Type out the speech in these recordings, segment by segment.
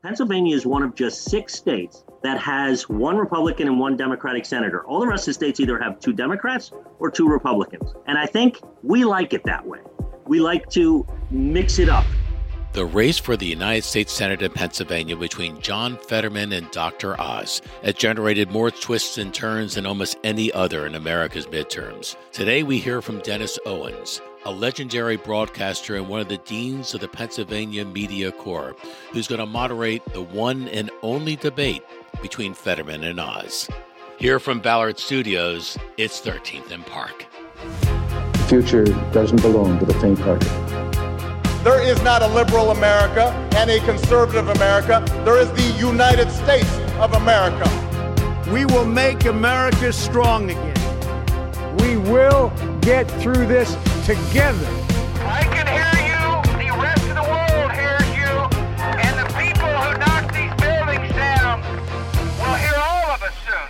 Pennsylvania is one of just 6 states that has 1 Republican and 1 Democratic senator. All the rest of the states either have 2 Democrats or 2 Republicans. And I think we like it that way. We like to mix it up. The race for the United States Senate in Pennsylvania between John Fetterman and Dr. Oz has generated more twists and turns than almost any other in America's midterms. Today we hear from Dennis Owens, a legendary broadcaster and one of the deans of the Pennsylvania Media Corps, who's going to moderate the one and only debate between Fetterman and Oz. Here from Ballard Studios, it's 13th and Park. The future doesn't belong to the faint-hearted. There is not a liberal America and a conservative America. There is the United States of America. We will make America strong again. We will get through this together. I can hear you, the rest of the world hears you, and the people who knock these buildings down will hear all of us soon.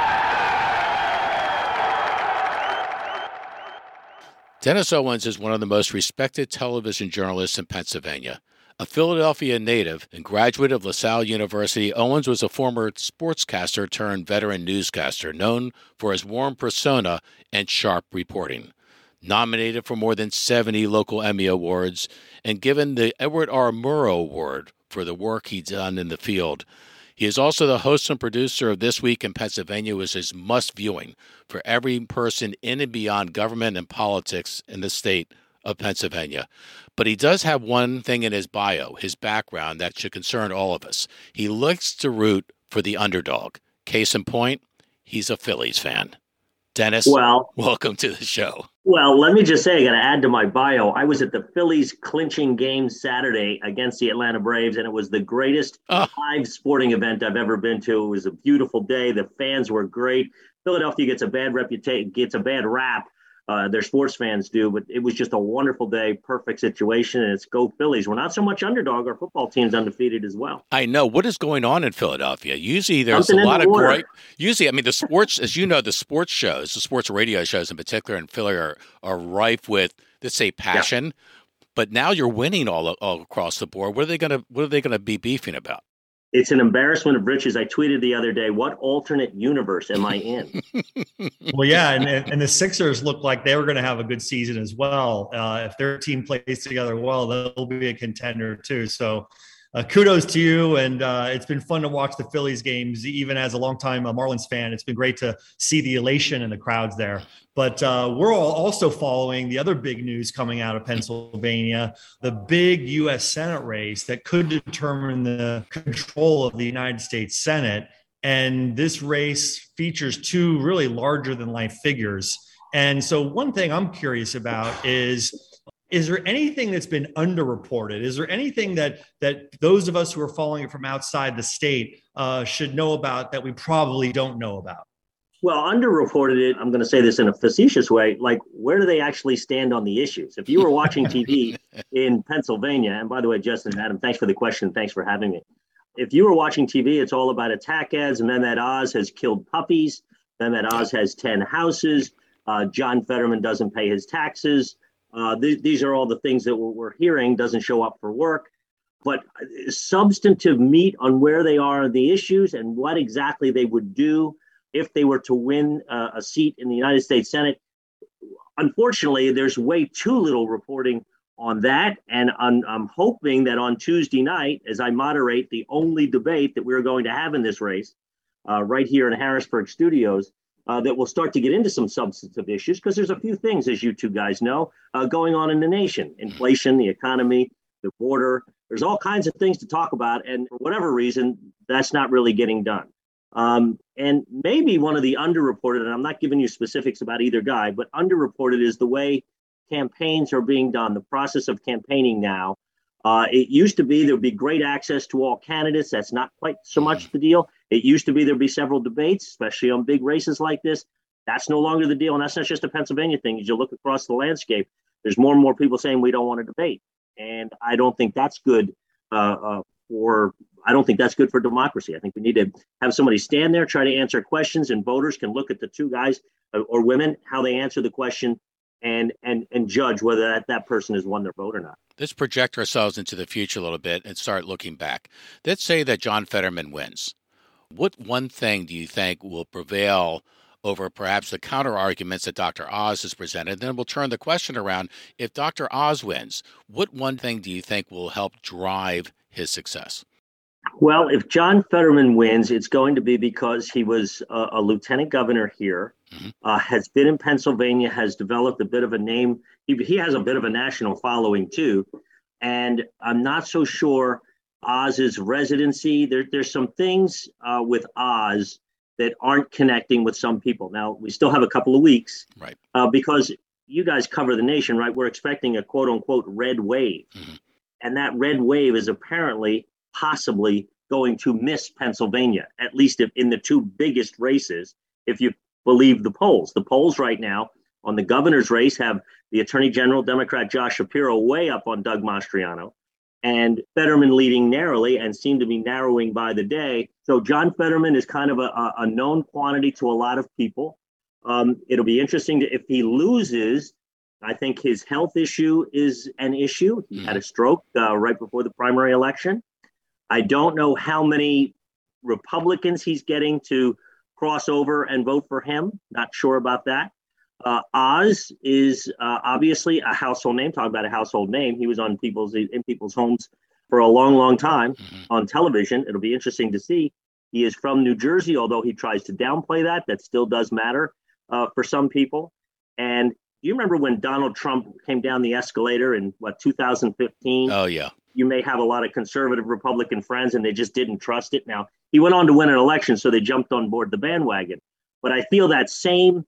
Dennis Owens is one of the most respected television journalists in Pennsylvania. A Philadelphia native and graduate of LaSalle University, Owens was a former sportscaster turned veteran newscaster known for his warm persona and sharp reporting. Nominated for more than 70 local Emmy Awards and given the Edward R. Murrow Award for the work he's done in the field. He is also the host and producer of This Week in Pennsylvania, which is must-viewing for every person in and beyond government and politics in the state of Pennsylvania. But he does have one thing in his bio, his background, that should concern all of us. He likes to root for the underdog. Case in point, he's a Phillies fan. Dennis, welcome to the show. Well, let me just say, I got to add to my bio, I was at the Phillies clinching game Saturday against the Atlanta Braves, and it was the greatest live sporting event I've ever been to. It was a beautiful day. The fans were great. Philadelphia gets a bad reputation, gets a bad rap. Their sports fans do, but it was just a wonderful day, perfect situation, and it's go Phillies. We're not so much underdog. Our football team's undefeated as well. I know. What is going on in Philadelphia? Usually there's a lot of great – usually, I mean, the sports – as you know, the sports shows, the sports radio shows in particular in Philly are rife with, let's say, passion. Yeah. But now you're winning all across the board. What are they going to be beefing about? It's an embarrassment of riches. I tweeted the other day, what alternate universe am I in? Well, yeah, and the Sixers look like they were going to have a good season as well. If their team plays together well, they'll be a contender too. So kudos to you, and it's been fun to watch the Phillies games, even as a longtime Marlins fan. It's been great to see the elation in the crowds there. But we're all also following the other big news coming out of Pennsylvania, the big U.S. Senate race that could determine the control of the United States Senate. And this race features 2 really larger-than-life figures. And so one thing I'm curious about is there anything that's been underreported? Is there anything that those of us who are following it from outside the state should know about that we probably don't know about? Well, underreported, I'm going to say this in a facetious way, like where do they actually stand on the issues? If you were watching TV in Pennsylvania, and by the way, Justin and Adam, thanks for the question. Thanks for having me. If you were watching TV, it's all about attack ads, and then that Oz has killed puppies, then that Oz has 10 houses, John Fetterman doesn't pay his taxes. These are all the things that we're hearing, doesn't show up for work. But substantive meat on where they are on the issues and what exactly they would do if they were to win a seat in the United States Senate. Unfortunately, there's way too little reporting on that. And I'm hoping that on Tuesday night, as I moderate the only debate that we're going to have in this race right here in Harrisburg Studios, that we'll start to get into some substantive issues, because there's a few things, as you two guys know, going on in the nation. Inflation, the economy, the border. There's all kinds of things to talk about. And for whatever reason, that's not really getting done. And maybe one of the underreported, and I'm not giving you specifics about either guy, but underreported is the way campaigns are being done, the process of campaigning now. It used to be there'd be great access to all candidates. That's not quite so much the deal. It used to be there'd be several debates, especially on big races like this. That's no longer the deal. And that's not just a Pennsylvania thing. As you look across the landscape, there's more and more people saying we don't want to debate. And I don't think that's good I don't think that's good for democracy. I think we need to have somebody stand there, try to answer questions, and voters can look at the two guys or women, how they answer the question, and judge whether that person has won their vote or not. Let's project ourselves into the future a little bit and start looking back. Let's say that John Fetterman wins. What one thing do you think will prevail over perhaps the counter arguments that Dr. Oz has presented? Then we'll turn the question around. If Dr. Oz wins, what one thing do you think will help drive his success? Well, if John Fetterman wins, it's going to be because he was a lieutenant governor here, has been in Pennsylvania, has developed a bit of a name. He has a bit of a national following, too. And I'm not so sure Oz's residency. There's some things with Oz that aren't connecting with some people. Now, we still have a couple of weeks, right? Because you guys cover the nation, right? We're expecting a quote unquote red wave. And that red wave is apparently possibly going to miss Pennsylvania, at least if in the two biggest races, if you believe the polls. The polls right now on the governor's race have the Attorney General, Democrat Josh Shapiro, way up on Doug Mastriano, and Fetterman leading narrowly and seem to be narrowing by the day. So John Fetterman is kind of a known quantity to a lot of people. It'll be interesting if he loses. I think his health issue is an issue. He had a stroke right before the primary election. I don't know how many Republicans he's getting to cross over and vote for him. Not sure about that. Oz is obviously a household name. Talk about a household name. He was in people's homes for a long, long time on television. It'll be interesting to see. He is from New Jersey, although he tries to downplay that. That still does matter for some people. And do you remember when Donald Trump came down the escalator in 2015? Oh, yeah. You may have a lot of conservative Republican friends and they just didn't trust it. Now, he went on to win an election, so they jumped on board the bandwagon. But I feel that same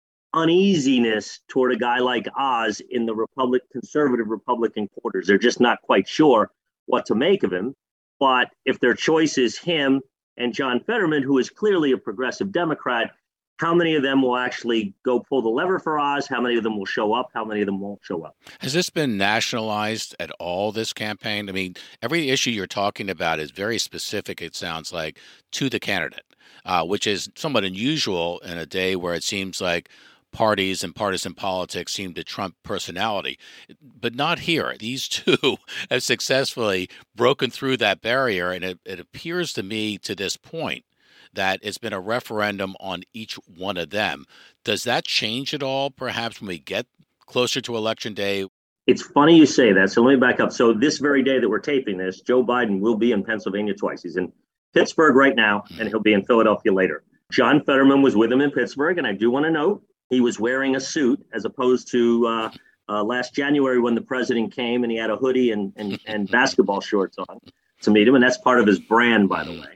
uneasiness toward a guy like Oz in the conservative Republican quarters. They're just not quite sure what to make of him. But if their choice is him and John Fetterman, who is clearly a progressive Democrat, how many of them will actually go pull the lever for Oz? How many of them will show up? How many of them won't show up? Has this been nationalized at all, this campaign? I mean, every issue you're talking about is very specific, it sounds like, to the candidate, which is somewhat unusual in a day where it seems like parties and partisan politics seem to trump personality. But not here. These two have successfully broken through that barrier, and it appears to me to this point that it's been a referendum on each one of them. Does that change at all, perhaps, when we get closer to Election Day? It's funny you say that. So let me back up. So this very day that we're taping this, Joe Biden will be in Pennsylvania twice. He's in Pittsburgh right now, and he'll be in Philadelphia later. John Fetterman was with him in Pittsburgh, and I do want to note he was wearing a suit as opposed to last January when the president came and he had a hoodie and basketball shorts on to meet him. And that's part of his brand, by the way.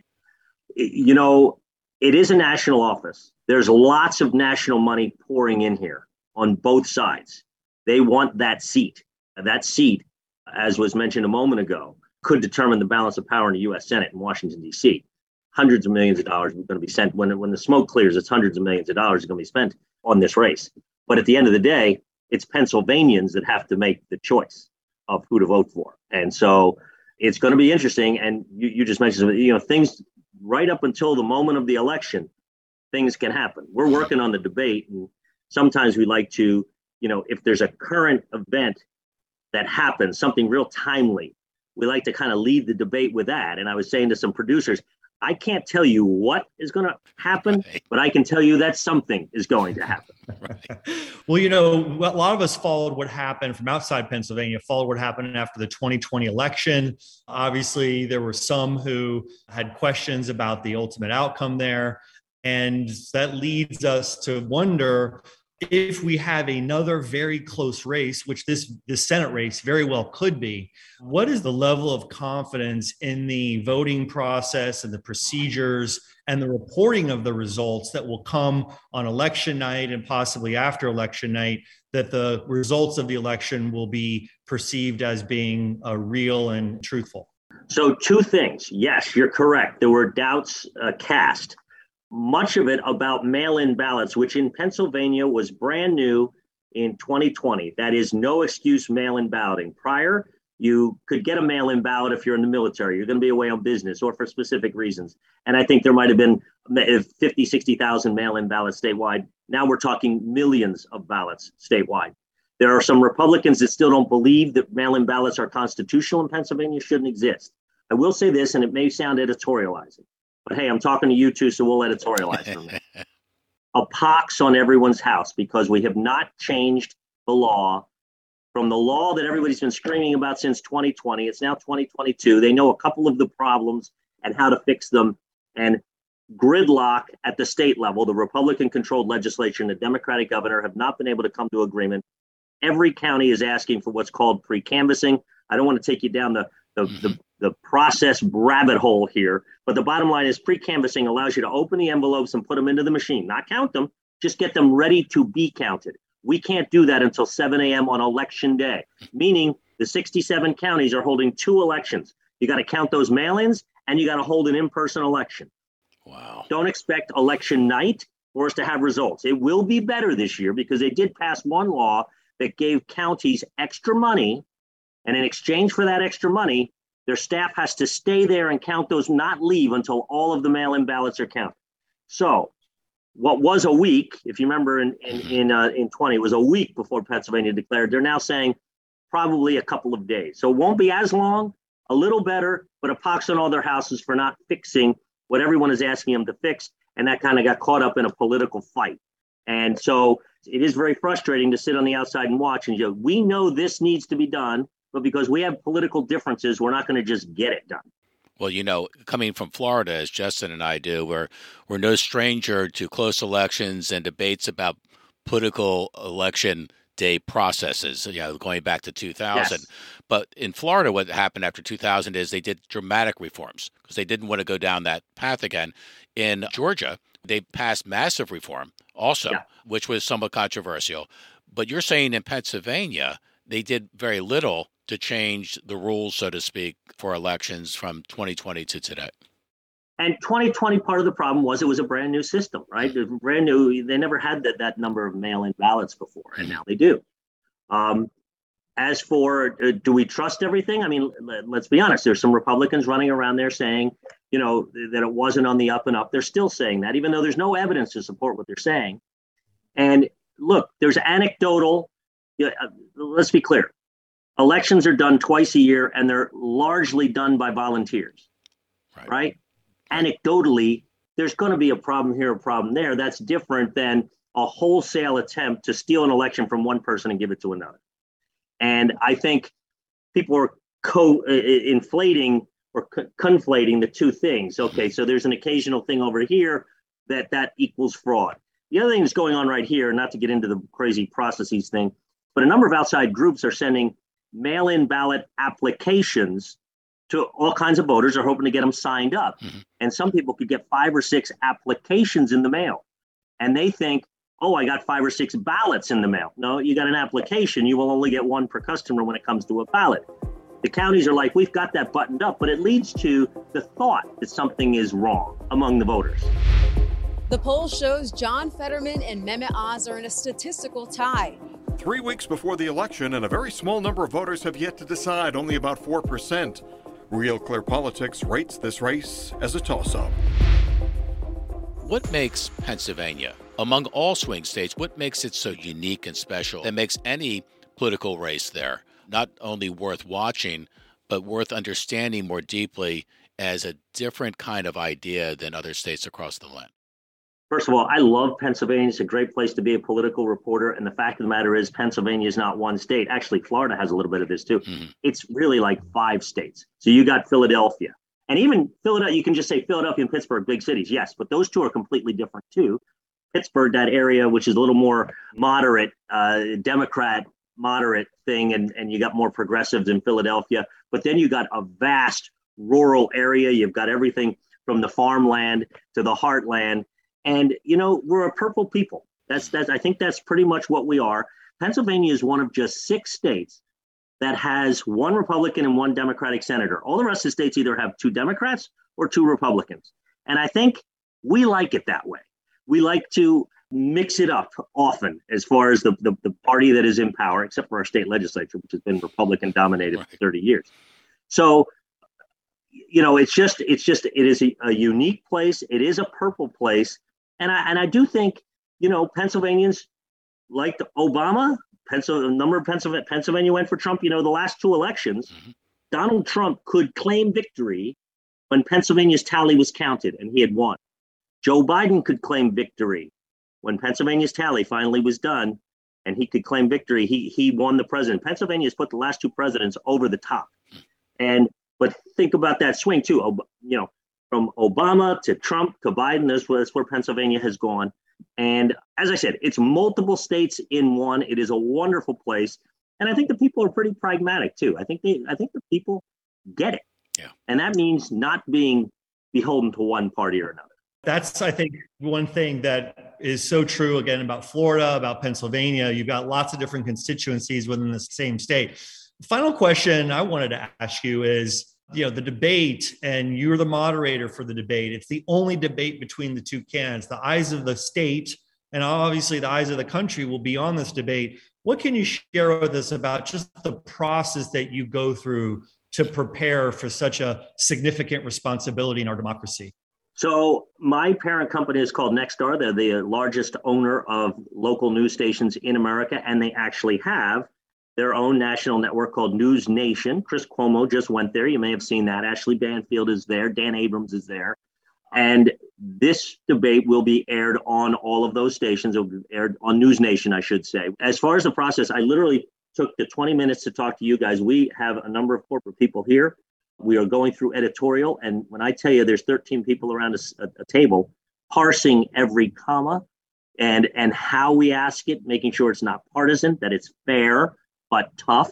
You know, it is a national office. There's lots of national money pouring in here on both sides. They want that seat. That seat, as was mentioned a moment ago, could determine the balance of power in the U.S. Senate in Washington, D.C. Hundreds of millions of dollars are going to be sent. When the smoke clears, it's hundreds of millions of dollars are going to be spent on this race. But at the end of the day, it's Pennsylvanians that have to make the choice of who to vote for. And so it's going to be interesting. And you just mentioned, things right up until the moment of the election, things can happen. We're working on the debate. And sometimes we like to, if there's a current event that happens, something real timely, we like to kind of lead the debate with that. And I was saying to some producers, I can't tell you what is going to happen, but I can tell you that something is going to happen. Well, a lot of us followed what happened from outside Pennsylvania, followed what happened after the 2020 election. Obviously, there were some who had questions about the ultimate outcome there. And that leads us to wonder if we have another very close race, which this Senate race very well could be, what is the level of confidence in the voting process and the procedures and the reporting of the results that will come on election night and possibly after election night, that the results of the election will be perceived as being real and truthful? So two things. Yes, you're correct. There were doubts cast. Much of it about mail-in ballots, which in Pennsylvania was brand new in 2020. That is no excuse mail-in balloting. Prior, you could get a mail-in ballot if you're in the military, you're going to be away on business or for specific reasons. And I think there might have been 50, 60,000 mail-in ballots statewide. Now we're talking millions of ballots statewide. There are some Republicans that still don't believe that mail-in ballots are constitutional in Pennsylvania, shouldn't exist. I will say this, and it may sound editorializing, but hey, I'm talking to you two, so we'll editorialize from it. A pox on everyone's house, because we have not changed the law from the law that everybody's been screaming about since 2020. It's now 2022. They know a couple of the problems and how to fix them. And gridlock at the state level, the Republican-controlled legislature and the Democratic governor have not been able to come to agreement. Every county is asking for what's called pre-canvassing. I don't want to take you down the process rabbit hole here, but the bottom line is pre-canvassing allows you to open the envelopes and put them into the machine, not count them, just get them ready to be counted. We can't do that until 7 a.m. on election day, meaning the 67 counties are holding 2 elections. You got to count those mail-ins and you got to hold an in-person election. Wow. Don't expect election night for us to have results. It will be better this year because they did pass one law that gave counties extra money. And in exchange for that extra money, their staff has to stay there and count those, not leave until all of the mail-in ballots are counted. So what was a week, if you remember in 20, it was a week before Pennsylvania declared. They're now saying probably a couple of days. So it won't be as long, a little better, but a pox on all their houses for not fixing what everyone is asking them to fix. And that kind of got caught up in a political fight. And so it is very frustrating to sit on the outside and watch and go, we know this needs to be done, but because we have political differences, we're not going to just get it done. Well, you know, coming from Florida, as Justin and I do, we're no stranger to close elections and debates about political election day processes, you know, going back to 2000. Yes. But in Florida, what happened after 2000 is they did dramatic reforms because they didn't want to go down that path again. In Georgia, they passed massive reform also, which was somewhat controversial. But you're saying in Pennsylvania, they did very little to change the rules, so to speak, for elections from 2020 to today. And 2020, part of the problem was it was a brand new system, right? Brand new. They never had that number of mail-in ballots before, and now they do. As for do we trust everything? I mean, let's be honest. There's some Republicans running around there saying, you know, that it wasn't on the up and up. They're still saying that, even though there's no evidence to support what they're saying. And look, there's anecdotal. Let's be clear. Elections are done twice a year, and they're largely done by volunteers, right? Anecdotally, there's going to be a problem here, a problem there. That's different than a wholesale attempt to steal an election from one person and give it to another. And I think people are inflating or conflating the two things. Okay, so there's an occasional thing over here that equals fraud. The other thing that's going on right here, not to get into the crazy processes thing, but a number of outside groups are sending mail-in ballot applications to all kinds of voters, are hoping to get them signed up. Mm-hmm. And some people could get 5 or 6 applications in the mail. And they think, oh, I got 5 or 6 ballots in the mail. No, you got an application. You will only get one per customer when it comes to a ballot. The counties are like, we've got that buttoned up, but it leads to the thought that something is wrong among the voters. The poll shows John Fetterman and Mehmet Oz are in a statistical tie. 3 weeks before the election, and a very small number of voters have yet to decide, only about 4%. Real Clear Politics rates this race as a toss-up. What makes Pennsylvania, among all swing states, what makes it so unique and special that makes any political race there not only worth watching, but worth understanding more deeply as a different kind of idea than other states across the land? First of all, I love Pennsylvania. It's a great place to be a political reporter. And the fact of the matter is Pennsylvania is not one state. Actually, Florida has a little bit of this too. Mm-hmm. It's really like 5 states. So you got Philadelphia. And even Philadelphia, you can just say Philadelphia and Pittsburgh, big cities, yes. But those two are completely different too. Pittsburgh, that area, which is a little more moderate, Democrat moderate thing. And you got more progressives in Philadelphia. But then you got a vast rural area. You've got everything from the farmland to the heartland. And, you know, we're a purple people. That's I think that's pretty much what we are. Pennsylvania is one of just 6 states that has 1 Republican and 1 Democratic senator. All the rest of the states either have 2 Democrats or 2 Republicans. And I think we like it that way. We like to mix it up often as far as the party that is in power, except for our state legislature, which has been Republican dominated for 30 years. So, you know, it is a unique place. It is a purple place. And I do think, you know, Pennsylvanians liked Obama, Pennsylvania went for Trump. The last two elections, Donald Trump could claim victory when Pennsylvania's tally was counted and he had won. Joe Biden could claim victory when Pennsylvania's tally finally was done and he could claim victory. He won the president. Pennsylvania has put the last two presidents over the top. But think about that swing too. From Obama to Trump to Biden, that's where Pennsylvania has gone. And as I said, it's multiple states in one. It is a wonderful place. And I think the people are pretty pragmatic too. I think the people get it. Yeah. And that means not being beholden to one party or another. That's, I think, one thing that is so true, again, about Florida, about Pennsylvania. You've got lots of different constituencies within the same state. The final question I wanted to ask you is, the debate, and you're the moderator for the debate. It's the only debate between the two candidates. The eyes of the state and obviously the eyes of the country will be on this debate. What can you share with us about just the process that you go through to prepare for such a significant responsibility in our democracy? So my parent company is called Nexstar. They're the largest owner of local news stations in America, and they actually have their own national network called News Nation. Chris Cuomo just went there. You may have seen that. Ashley Banfield is there. Dan Abrams is there. And this debate will be aired on all of those stations. It will be aired on News Nation, I should say. As far as the process, I literally took the 20 minutes to talk to you guys. We have a number of corporate people here. We are going through editorial. And when I tell you there's 13 people around a table parsing every comma and how we ask it, making sure it's not partisan, that it's fair, but tough.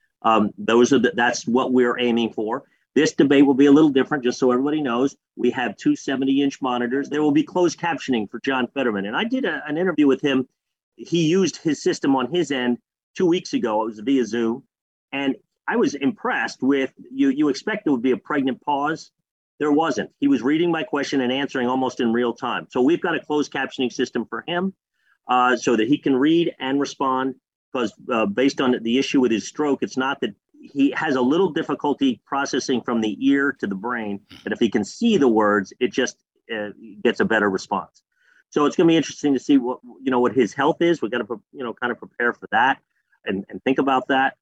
That's what we're aiming for. This debate will be a little different, just so everybody knows. We have two 70-inch monitors. There will be closed captioning for John Fetterman. And I did an interview with him. He used his system on his end 2 weeks ago. It was via Zoom. And I was impressed with, you expect there would be a pregnant pause. There wasn't. He was reading my question and answering almost in real time. So we've got a closed captioning system for him so that he can read and respond. Because based on the issue with his stroke, it's not that he has a little difficulty processing from the ear to the brain. But if he can see the words, it just gets a better response. So it's going to be interesting to see what his health is. We've got to kind of prepare for that and think about that.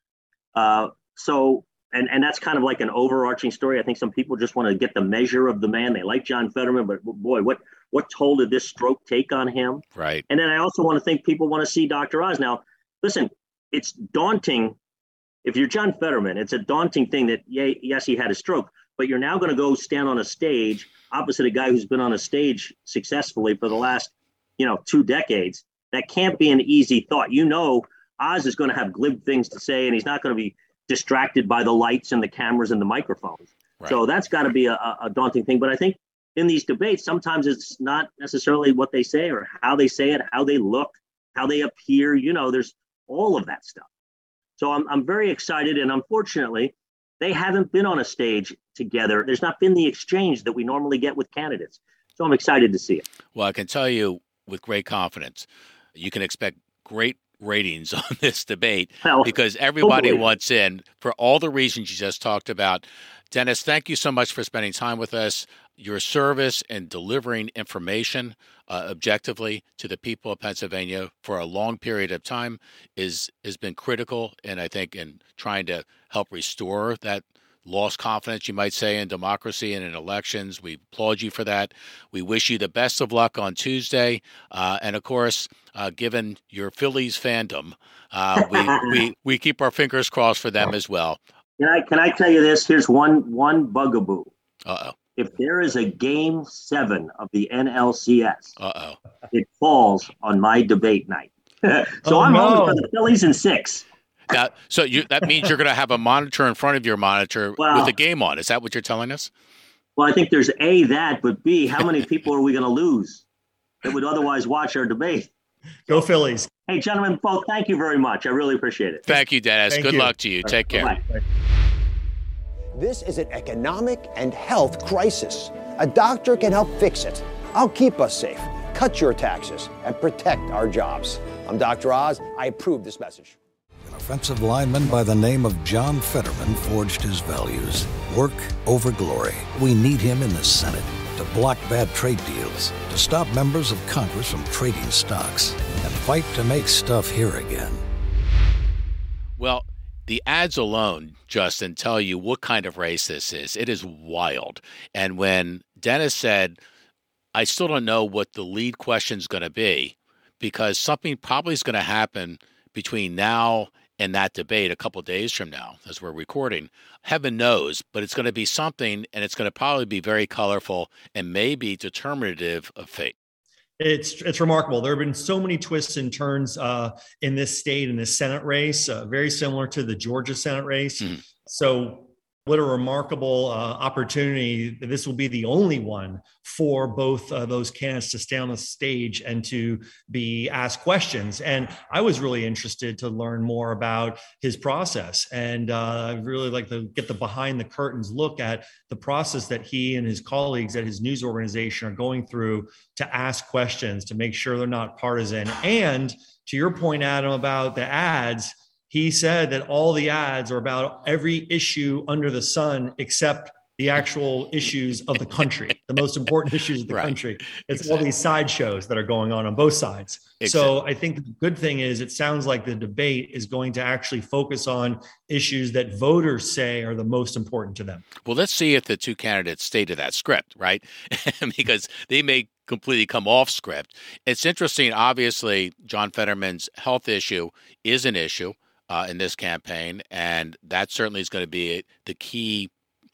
And that's kind of like an overarching story. I think some people just want to get the measure of the man. They like John Fetterman, but boy, what toll did this stroke take on him? Right. And then I also want to think people want to see Dr. Oz. Now, listen, it's daunting. If you're John Fetterman, it's a daunting thing that, yes, he had a stroke, but you're now going to go stand on a stage opposite a guy who's been on a stage successfully for the last, 2 decades. That can't be an easy thought. Oz is going to have glib things to say, and he's not going to be distracted by the lights and the cameras and the microphones. Right. So that's got to be a daunting thing. But I think in these debates, sometimes it's not necessarily what they say or how they say it, how they look, how they appear. There's all of that stuff. So I'm very excited. And unfortunately, they haven't been on a stage together. There's not been the exchange that we normally get with candidates. So I'm excited to see it. Well, I can tell you with great confidence, you can expect great ratings on this debate because everybody wants in for all the reasons you just talked about. Dennis, thank you so much for spending time with us. Your service and delivering information objectively to the people of Pennsylvania for a long period of time has been critical, and I think in trying to help restore that lost confidence, you might say, in democracy and in elections. We applaud you for that. We wish you the best of luck on Tuesday. And of course, given your Phillies fandom, we keep our fingers crossed for them as well. Can I tell you this? Here's one bugaboo. Uh-oh. If there is a Game 7 of the NLCS, it falls on my debate night. So I'm home for the Phillies in 6. So that means you're going to have a monitor in front of your monitor with a game on. Is that what you're telling us? Well, I think there's A, that, but B, how many people are we going to lose that would otherwise watch our debate? Go Phillies. Hey, gentlemen, both, thank you very much. I really appreciate it. Thank you, Dennis. Good luck to you. Take care. Bye-bye. This is an economic and health crisis. A doctor can help fix it. I'll keep us safe, cut your taxes, and protect our jobs. I'm Dr. Oz. I approve this message. An offensive lineman by the name of John Fetterman forged his values. Work over glory. We need him in the Senate to block bad trade deals, to stop members of Congress from trading stocks, and fight to make stuff here again. Well, the ads alone, Justin, tell you what kind of race this is. It is wild. And when Dennis said, I still don't know what the lead question is going to be, because something probably is going to happen between now and that debate a couple of days from now, as we're recording. Heaven knows, but it's going to be something, and it's going to probably be very colorful and maybe determinative of fate. It's remarkable. There have been so many twists and turns in this state, in this Senate race, very similar to the Georgia Senate race. Mm-hmm. So what a remarkable opportunity. This will be the only one for both those candidates to stay on the stage and to be asked questions. And I was really interested to learn more about his process. And I'd really like to get the behind the curtains look at the process that he and his colleagues at his news organization are going through to ask questions, to make sure they're not partisan. And to your point, Adam, about the ads, he said that all the ads are about every issue under the sun except the actual issues of the country, the most important issues of the country. It's all these sideshows that are going on both sides. So I think the good thing is it sounds like the debate is going to actually focus on issues that voters say are the most important to them. Well, let's see if the two candidates stay to that script, right? Because they may completely come off script. It's interesting. Obviously, John Fetterman's health issue is an issue in this campaign, and that certainly is going to be the key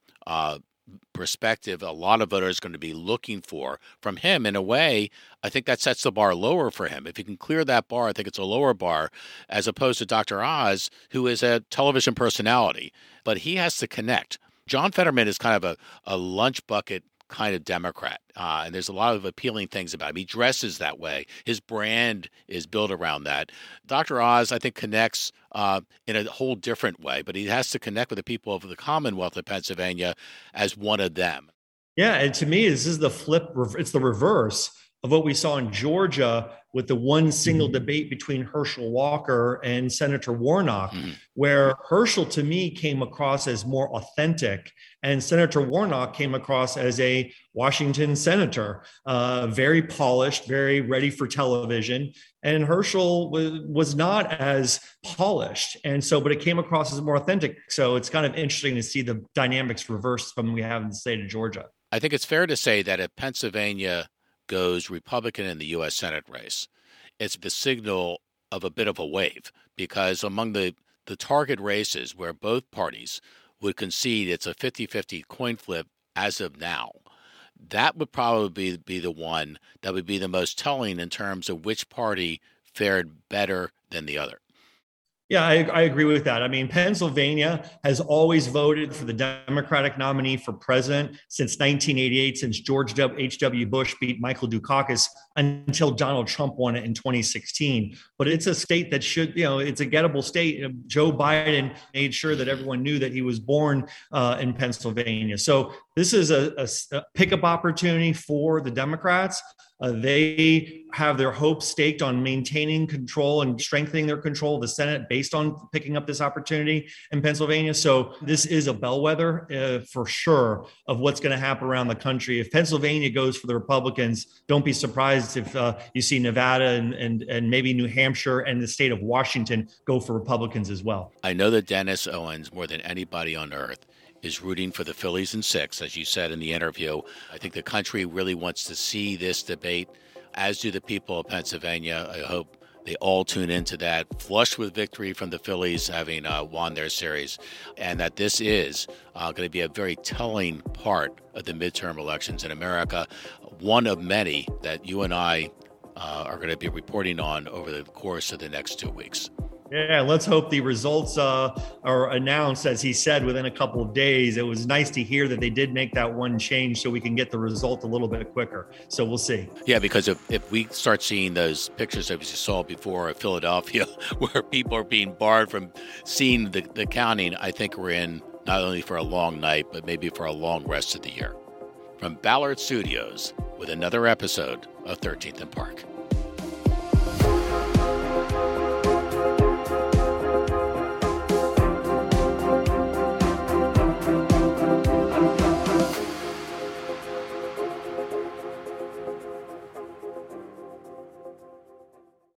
perspective a lot of voters are going to be looking for from him. In a way, I think that sets the bar lower for him. If he can clear that bar, I think it's a lower bar, as opposed to Dr. Oz, who is a television personality, but he has to connect. John Fetterman is kind of a lunch bucket kind of Democrat, and there's a lot of appealing things about him. He dresses that way. His brand is built around that. Dr. Oz, I think, connects in a whole different way, but he has to connect with the people of the Commonwealth of Pennsylvania as one of them. Yeah, and to me, this is the flip. It's the reverse of what we saw in Georgia with the one single debate between Herschel Walker and Senator Warnock, where Herschel, to me, came across as more authentic, and Senator Warnock came across as a Washington senator, very polished, very ready for television. And Herschel was not as polished. And so, but it came across as more authentic. So it's kind of interesting to see the dynamics reversed from we have in the state of Georgia. I think it's fair to say that if Pennsylvania goes Republican in the U.S. Senate race, it's the signal of a bit of a wave, because among the target races where both parties would concede it's a 50-50 coin flip as of now, that would probably be the one that would be the most telling in terms of which party fared better than the other. Yeah, I agree with that. I mean, Pennsylvania has always voted for the Democratic nominee for president since 1988, since George H.W. Bush beat Michael Dukakis, until Donald Trump won it in 2016. But it's a state that should, it's a gettable state. Joe Biden made sure that everyone knew that he was born in Pennsylvania. So this is a pickup opportunity for the Democrats. They have their hopes staked on maintaining control and strengthening their control of the Senate based on picking up this opportunity in Pennsylvania. So this is a bellwether for sure of what's going to happen around the country. If Pennsylvania goes for the Republicans, don't be surprised if you see Nevada and maybe New Hampshire and the state of Washington go for Republicans as well. I know that Dennis Owens, more than anybody on earth, is rooting for the Phillies in 6, as you said in the interview. I think the country really wants to see this debate, as do the people of Pennsylvania. I hope they all tune into that, flushed with victory from the Phillies having won their series, and that this is going to be a very telling part of the midterm elections in America, one of many that you and I are going to be reporting on over the course of the next 2 weeks. Yeah, let's hope the results are announced, as he said, within a couple of days. It was nice to hear that they did make that one change so we can get the result a little bit quicker. So we'll see. Yeah, because if we start seeing those pictures that we saw before of Philadelphia, where people are being barred from seeing the counting, I think we're in not only for a long night, but maybe for a long rest of the year. From Ballard Studios, with another episode of 13th and Park.